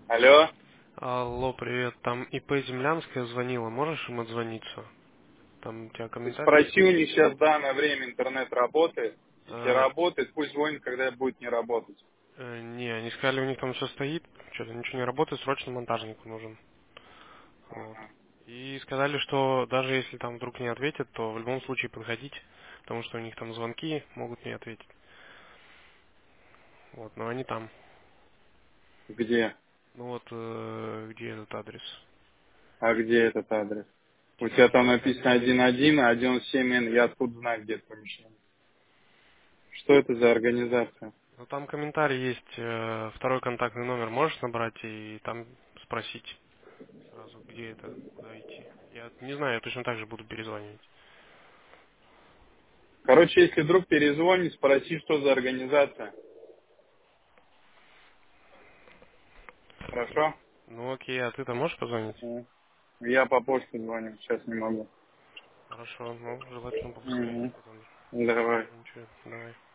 Алло. Алло, привет. Там ИП Землянская звонила. Можешь им отзвониться? Там у тебя комментарий Спроси у есть? них сейчас в данное время интернет работает. Если А, работает, пусть звонит, когда будет не работать. не, они сказали, у них там все стоит, что-то ничего не работает, срочно монтажнику нужен. Вот. Ага. И сказали, что даже если там вдруг не ответят, то в любом случае подходить, потому что у них там звонки могут не ответить. Вот, но они там. Где? Ну вот, где этот адрес? А где этот адрес? У тебя там написано Техническое. 1.1, а 1.7N. Я откуда знаю, где это помещение? Что это за организация? Ну там комментарий есть, второй контактный номер можешь набрать и там спросить. Сразу, где это, куда идти. Я не знаю, я точно так же буду перезванивать. Короче, если вдруг перезвонит, спроси, что за организация. Ну, Хорошо? ну окей, а ты-то можешь позвонить? Я по почте звоню, сейчас не могу. Хорошо, ну, желательно побыстрее. Угу. Потом Давай. ничего, давай.